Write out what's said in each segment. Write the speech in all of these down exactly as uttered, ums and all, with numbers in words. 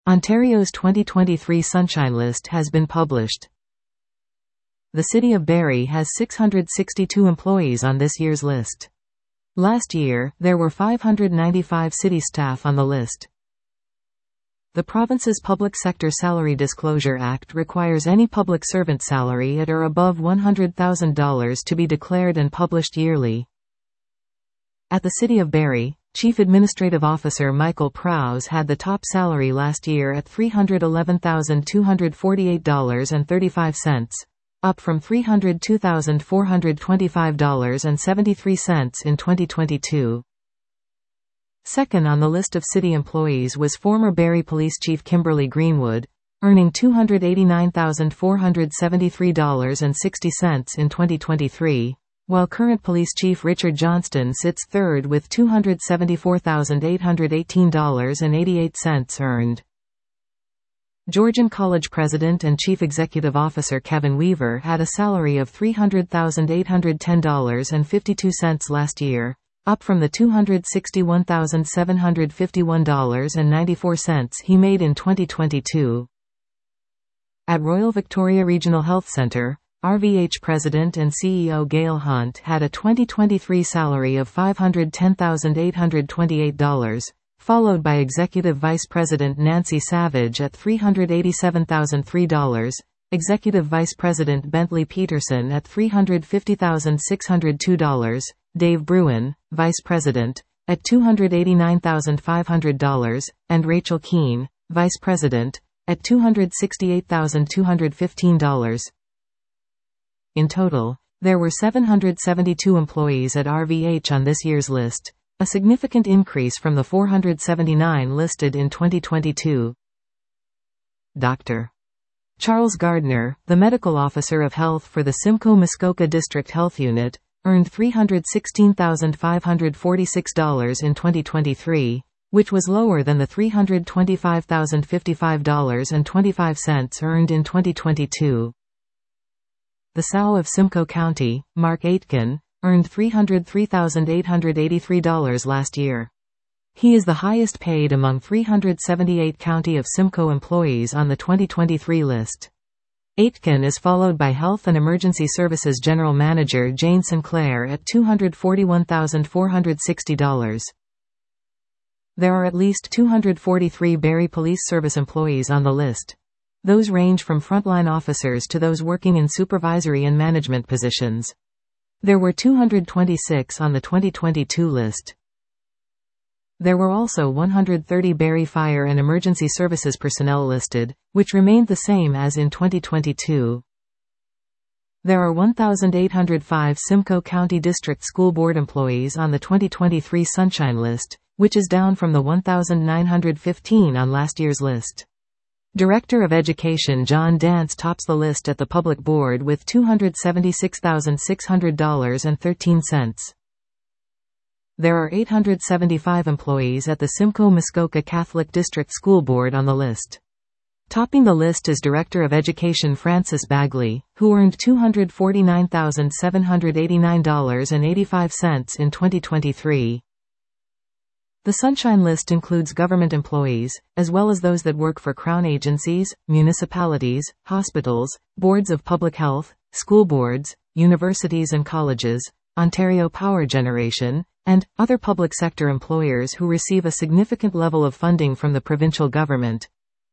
Ontario's twenty twenty-three Sunshine List has been published. The City of Barrie has six hundred sixty-two employees on this year's list. Last year, there were five hundred ninety-five city staff on the list. The province's Public Sector Salary Disclosure Act requires any public servant salary at or above one hundred thousand dollars to be declared and published yearly. At the City of Barrie, Chief Administrative Officer Michael Prowse had the top salary last year at three hundred eleven thousand two hundred forty-eight dollars and thirty-five cents, up from three hundred two thousand four hundred twenty-five dollars and seventy-three cents in twenty twenty-two. Second on the list of city employees was former Barrie Police Chief Kimberly Greenwood, earning two hundred eighty-nine thousand four hundred seventy-three dollars and sixty cents in twenty twenty-three. While current Police Chief Richard Johnston sits third with two hundred seventy-four thousand eight hundred eighteen dollars and eighty-eight cents earned. Georgian College President and Chief Executive Officer Kevin Weaver had a salary of three hundred thousand eight hundred ten dollars and fifty-two cents last year, up from the two hundred sixty-one thousand seven hundred fifty-one dollars and ninety-four cents he made in twenty twenty-two. At Royal Victoria Regional Health Centre, R V H President and C E O Gail Hunt had a twenty twenty-three salary of five hundred ten thousand eight hundred twenty-eight dollars, followed by Executive Vice President Nancy Savage at three hundred eighty-seven thousand three dollars, Executive Vice President Bentley Peterson at three hundred fifty thousand six hundred two dollars, Dave Bruin, Vice President, at two hundred eighty-nine thousand five hundred dollars, and Rachel Keane, Vice President, at two hundred sixty-eight thousand two hundred fifteen dollars. In total, there were seven hundred seventy-two employees at R V H on this year's list, a significant increase from the four hundred seventy-nine listed in twenty twenty-two. Doctor Charles Gardner, the Medical Officer of Health for the Simcoe Muskoka District Health Unit, earned three hundred sixteen thousand five hundred forty-six dollars in twenty twenty-three, which was lower than the three hundred twenty-five thousand fifty-five dollars and twenty-five cents earned in twenty twenty-two. The S A O of Simcoe County, Mark Aitken, earned three hundred three thousand eight hundred eighty-three dollars last year. He is the highest paid among three hundred seventy-eight County of Simcoe employees on the twenty twenty-three list. Aitken is followed by Health and Emergency Services General Manager Jane Sinclair at two hundred forty-one thousand four hundred sixty dollars. There are at least two hundred forty-three Barrie Police Service employees on the list. Those range from frontline officers to those working in supervisory and management positions. There were two hundred twenty-six on the twenty twenty-two list. There were also one hundred thirty Barrie Fire and Emergency Services personnel listed, which remained the same as in twenty twenty-two. There are one thousand eight hundred five Simcoe County District School Board employees on the twenty twenty-three Sunshine List, which is down from the one thousand nine hundred fifteen on last year's list. Director of Education John Dance tops the list at the Public Board with two hundred seventy-six thousand six hundred dollars and thirteen cents. There are eight hundred seventy-five employees at the Simcoe Muskoka Catholic District School Board on the list. Topping the list is Director of Education Francis Bagley, who earned two hundred forty-nine thousand seven hundred eighty-nine dollars and eighty-five cents in twenty twenty-three. The Sunshine List includes government employees, as well as those that work for Crown agencies, municipalities, hospitals, boards of public health, school boards, universities and colleges, Ontario Power Generation, and other public sector employers who receive a significant level of funding from the provincial government.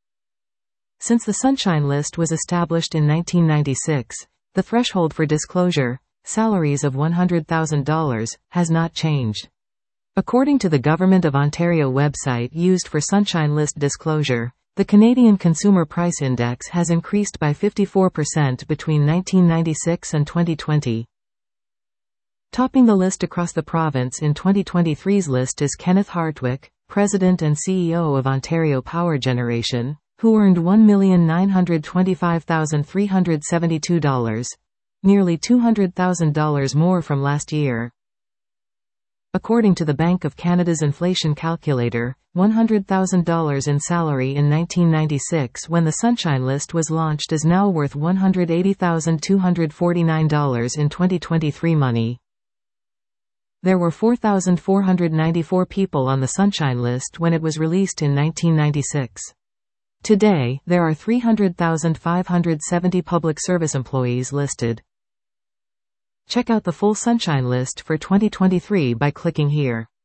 Since the Sunshine List was established in nineteen ninety-six, the threshold for disclosure, salaries of one hundred thousand dollars, has not changed. According to the Government of Ontario website used for Sunshine List disclosure, the Canadian Consumer Price Index has increased by fifty-four percent between nineteen ninety-six and twenty twenty. Topping the list across the province in twenty twenty-three's list is Kenneth Hartwick, President and C E O of Ontario Power Generation, who earned one million nine hundred twenty-five thousand three hundred seventy-two dollars, nearly two hundred thousand dollars more from last year. According to the Bank of Canada's inflation calculator, one hundred thousand dollars in salary in nineteen ninety-six when the Sunshine List was launched is now worth one hundred eighty thousand two hundred forty-nine dollars in twenty twenty-three money. There were four thousand four hundred ninety-four people on the Sunshine List when it was released in nineteen ninety-six. Today, there are three hundred thousand five hundred seventy public service employees listed. Check out the full Sunshine List for twenty twenty-three by clicking here.